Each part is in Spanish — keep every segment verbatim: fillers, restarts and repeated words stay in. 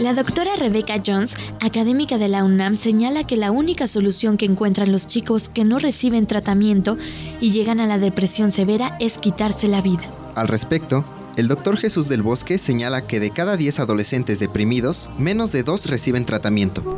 La doctora Rebecca Jones, académica de la UNAM, señala que la única solución que encuentran los chicos que no reciben tratamiento y llegan a la depresión severa es quitarse la vida. Al respecto, el doctor Jesús del Bosque señala que de cada diez adolescentes deprimidos, menos de dos reciben tratamiento.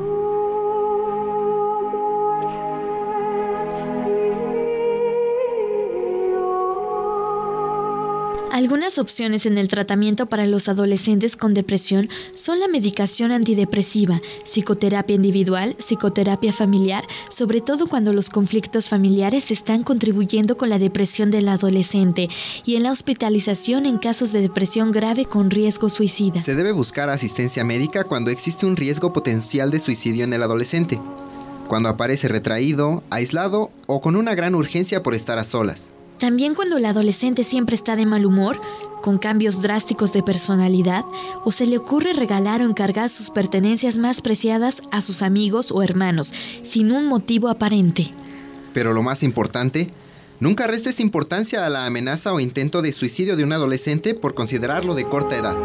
Algunas opciones en el tratamiento para los adolescentes con depresión son la medicación antidepresiva, psicoterapia individual, psicoterapia familiar, sobre todo cuando los conflictos familiares están contribuyendo con la depresión del adolescente, y en la hospitalización en casos de depresión grave con riesgo suicida. Se debe buscar asistencia médica cuando existe un riesgo potencial de suicidio en el adolescente, cuando aparece retraído, aislado o con una gran urgencia por estar a solas. También cuando el adolescente siempre está de mal humor, con cambios drásticos de personalidad, o se le ocurre regalar o encargar sus pertenencias más preciadas a sus amigos o hermanos, sin un motivo aparente. Pero lo más importante, nunca restes importancia a la amenaza o intento de suicidio de un adolescente por considerarlo de corta edad.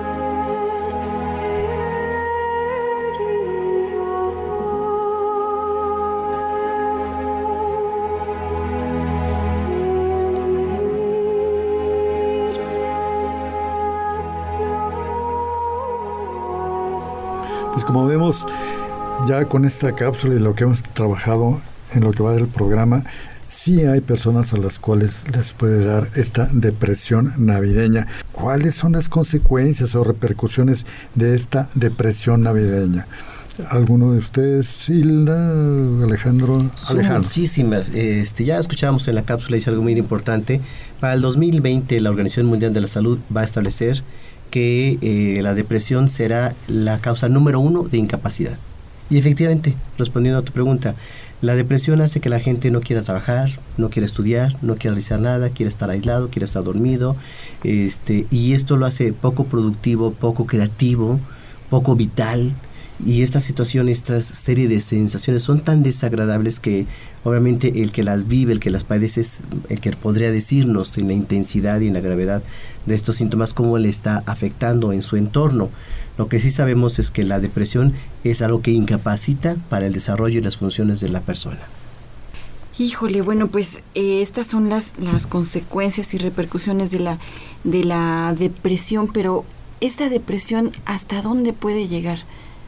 Pues como vemos, ya con esta cápsula y lo que hemos trabajado en lo que va del programa, sí hay personas a las cuales les puede dar esta depresión navideña. ¿Cuáles son las consecuencias o repercusiones de esta depresión navideña? ¿Alguno de ustedes, Hilda, Alejandro? Son Alejandro. muchísimas. Este, ya escuchábamos en la cápsula, dice algo muy importante. Para el dos mil veinte, la Organización Mundial de la Salud va a establecer que eh, la depresión será la causa número uno de incapacidad. Y efectivamente, respondiendo a tu pregunta, la depresión hace que la gente no quiera trabajar, no quiera estudiar, no quiera realizar nada, quiere estar aislado, quiere estar dormido, este, y esto lo hace poco productivo, poco creativo, poco vital. Y esta situación, esta serie de sensaciones son tan desagradables que obviamente el que las vive, el que las padece, es el que podría decirnos en la intensidad y en la gravedad de estos síntomas cómo le está afectando en su entorno. Lo que sí sabemos es que la depresión es algo que incapacita para el desarrollo y las funciones de la persona. Híjole, bueno, pues eh, estas son las, las consecuencias y repercusiones de la, de la depresión, pero esta depresión, ¿hasta dónde puede llegar?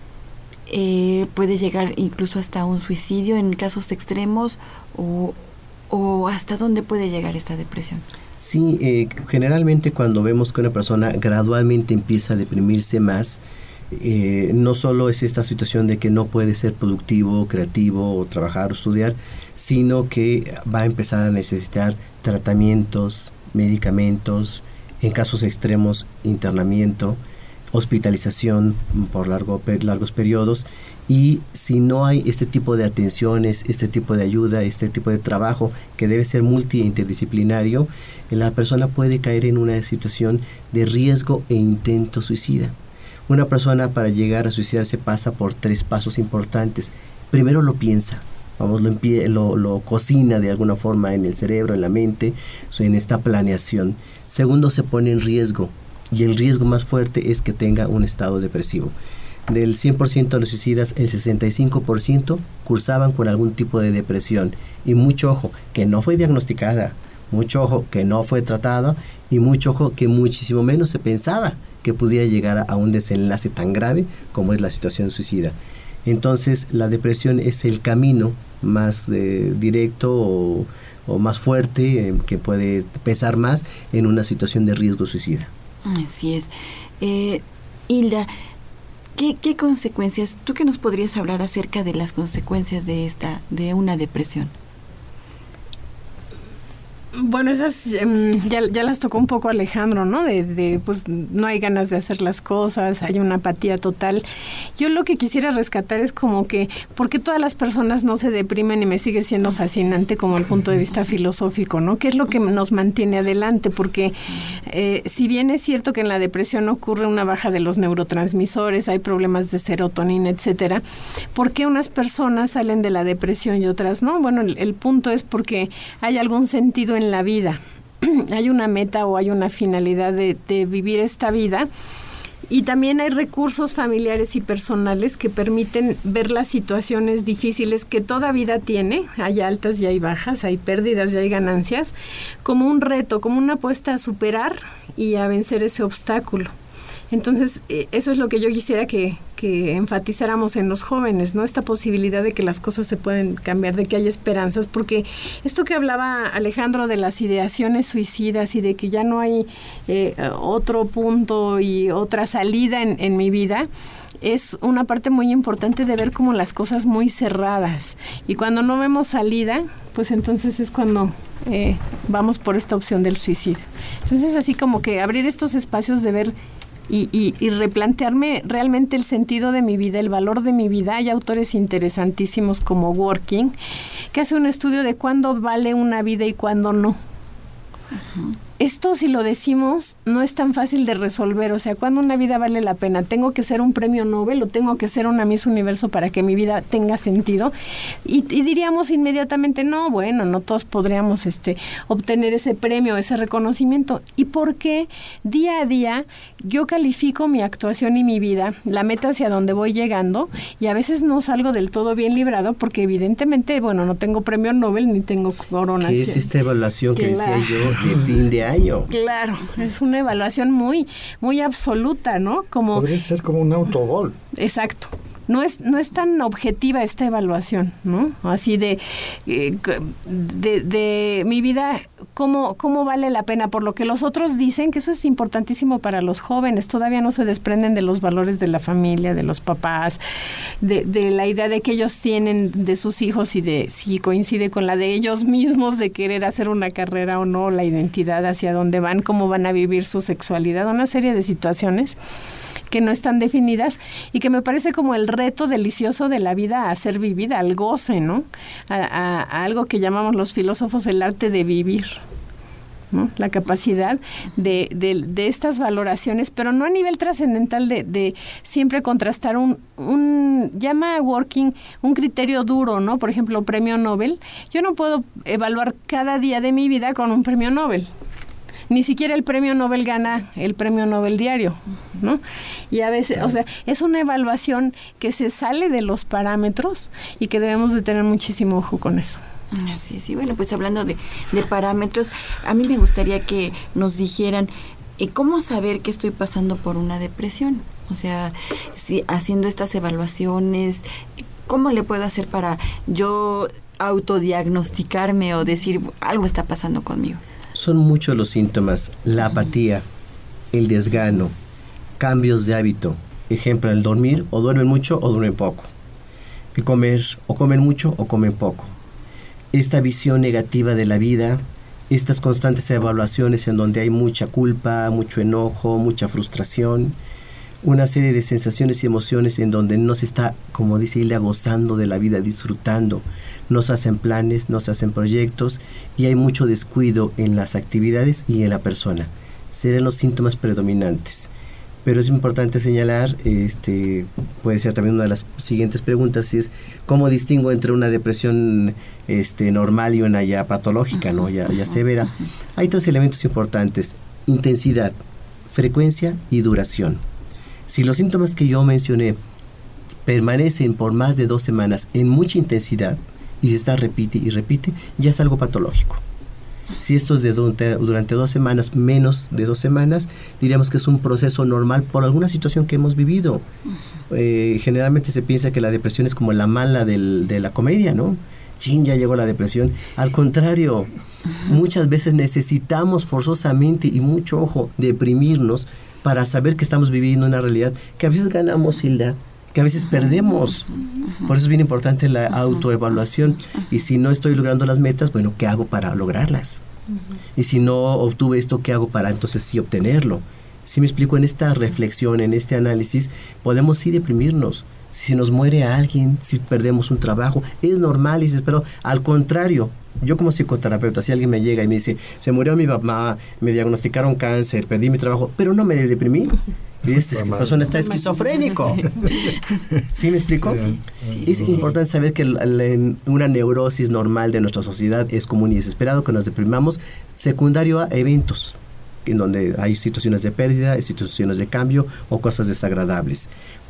Eh, puede llegar incluso hasta un suicidio en casos extremos, o, o hasta dónde puede llegar esta depresión. Sí, eh, generalmente cuando vemos que una persona gradualmente empieza a deprimirse más, eh, no solo es esta situación de que no puede ser productivo, creativo o trabajar o estudiar, sino que va a empezar a necesitar tratamientos, medicamentos, en casos extremos internamiento, hospitalización por largo, largos periodos, y si no hay este tipo de atenciones, este tipo de ayuda, este tipo de trabajo que debe ser multi e interdisciplinario, la persona puede caer en una situación de riesgo e intento suicida. Una persona para llegar a suicidarse pasa por tres pasos importantes. Primero lo piensa, vamos, lo, empie- lo, lo cocina de alguna forma en el cerebro, en la mente, en esta planeación. Segundo, se pone en riesgo. Y el riesgo más fuerte es que tenga un estado depresivo. Del cien por ciento de los suicidas, el sesenta y cinco por ciento cursaban con algún tipo de depresión. Y mucho ojo, que no fue diagnosticada, mucho ojo, que no fue tratada, y mucho ojo, que muchísimo menos se pensaba que pudiera llegar a un desenlace tan grave como es la situación suicida. Entonces, la depresión es el camino más eh, directo o, o más fuerte, eh, que puede pesar más en una situación de riesgo suicida. Así es. Eh, Hilda, ¿qué, ¿qué consecuencias, tú qué nos podrías hablar acerca de las consecuencias de esta, de una depresión? Bueno, esas um, ya, ya las tocó un poco Alejandro, ¿no? De, de, pues no hay ganas de hacer las cosas, hay una apatía total. Yo lo que quisiera rescatar es como que, ¿por qué todas las personas no se deprimen? Y me sigue siendo fascinante como el punto de vista filosófico, ¿no? ¿Qué es lo que nos mantiene adelante? Porque eh, si bien es cierto que en la depresión ocurre una baja de los neurotransmisores, hay problemas de serotonina, etcétera, ¿por qué unas personas salen de la depresión y otras no? Bueno, el, el punto es porque hay algún sentido en la vida, hay una meta o hay una finalidad de, de vivir esta vida, Y también hay recursos familiares y personales que permiten ver las situaciones difíciles que toda vida tiene, hay altas y hay bajas, hay pérdidas y hay ganancias, como un reto, como una apuesta a superar y a vencer ese obstáculo. Entonces, eh, eso es lo que yo quisiera que, que enfatizáramos en los jóvenes, ¿no? Esta posibilidad de que las cosas se pueden cambiar, de que hay esperanzas, porque esto que hablaba Alejandro de las ideaciones suicidas y de que ya no hay eh, otro punto y otra salida en, en mi vida, es una parte muy importante de ver como las cosas muy cerradas. Y cuando no vemos salida, pues entonces es cuando eh, vamos por esta opción del suicidio. Entonces, así como que abrir estos espacios de ver Y, y, y replantearme realmente el sentido de mi vida, el valor de mi vida. Hay autores interesantísimos como Working, que hace un estudio de cuándo vale una vida y cuándo no. Uh-huh. Esto, si lo decimos, no es tan fácil de resolver. O sea, ¿cuándo una vida vale la pena? ¿Tengo que ser un premio Nobel o tengo que ser una Miss Universo para que mi vida tenga sentido? Y, y diríamos inmediatamente, no, bueno, no todos podríamos este, obtener ese premio, ese reconocimiento. ¿Y por qué día a día yo califico mi actuación y mi vida, la meta hacia donde voy llegando, y a veces no salgo del todo bien librado porque evidentemente, bueno, no tengo premio Nobel ni tengo coronación? ¿Qué es esta evaluación que decía yo de fin de año? Claro, es una evaluación muy, muy absoluta, ¿no? Como podría ser como un autogol. Exacto. No es, no es tan objetiva esta evaluación, ¿no? Así de, eh, de, de mi vida, ¿cómo, cómo vale la pena? Por lo que los otros dicen, que eso es importantísimo para los jóvenes, todavía no se desprenden de los valores de la familia, de los papás, de, de la idea de que ellos tienen de sus hijos y de si coincide con la de ellos mismos, de querer hacer una carrera o no, la identidad, hacia dónde van, cómo van a vivir su sexualidad, una serie de situaciones que no están definidas y que me parece como el reto delicioso de la vida a ser vivida, al goce, ¿no? A, a, a algo que llamamos los filósofos el arte de vivir, ¿no? La capacidad de, de, de estas valoraciones, pero no a nivel trascendental de, de siempre contrastar un, un, llama a Working un criterio duro, ¿no? Por ejemplo, premio Nobel. Yo no puedo evaluar cada día de mi vida con un premio Nobel. Ni siquiera el premio Nobel gana el premio Nobel diario, ¿no? Y a veces, o sea, es una evaluación que se sale de los parámetros y que debemos de tener muchísimo ojo con eso. Así es, y bueno, pues hablando de, de parámetros, a mí me gustaría que nos dijeran eh, cómo saber que estoy pasando por una depresión. O sea, si haciendo estas evaluaciones, ¿cómo le puedo hacer para yo autodiagnosticarme o decir algo está pasando conmigo? Son muchos los síntomas: la apatía, el desgano, cambios de hábito. Ejemplo, el dormir, o duermen mucho o duermen poco. El comer, o comen mucho o comen poco. Esta visión negativa de la vida, estas constantes evaluaciones en donde hay mucha culpa, mucho enojo, mucha frustración, una serie de sensaciones y emociones en donde no se está, como dice Hilda, gozando de la vida, disfrutando. No se hacen planes, no se hacen proyectos y hay mucho descuido en las actividades y en la persona. Serán los síntomas predominantes. Pero es importante señalar, este, puede ser también una de las siguientes preguntas, es ¿cómo distingo entre una depresión este, normal y una ya patológica, ¿no? ya, ya severa? Hay tres elementos importantes: intensidad, frecuencia y duración. Si los síntomas que yo mencioné permanecen por más de dos semanas en mucha intensidad y se está repite y repite, ya es algo patológico. Si esto es de durante, durante dos semanas, menos de dos semanas, diríamos que es un proceso normal por alguna situación que hemos vivido. Eh, generalmente se piensa que la depresión es como la mala del, de la comedia, ¿no? Chin, ya llegó la depresión. Al contrario, muchas veces necesitamos forzosamente y mucho ojo deprimirnos para saber que estamos viviendo una realidad que a veces ganamos, Hilda, que a veces perdemos. Por eso es bien importante la autoevaluación. Y si no estoy logrando las metas, bueno, ¿qué hago para lograrlas? Y si no obtuve esto, ¿qué hago para entonces sí obtenerlo? Si me explico, en esta reflexión, en este análisis, podemos sí deprimirnos. Si nos muere alguien, si perdemos un trabajo, es normal. Y dices, pero al contrario, yo como psicoterapeuta, si alguien me llega y me dice, se murió mi mamá, me diagnosticaron cáncer, perdí mi trabajo, pero no me deprimí. Y esta persona está esquizofrénico. ¿Sí me explico? Sí, sí, es sí, importante sí. saber que la, la, una neurosis normal de nuestra sociedad es común y desesperado que nos deprimamos, secundario a eventos. en donde hay situaciones de pérdida, situaciones de cambio o cosas desagradables.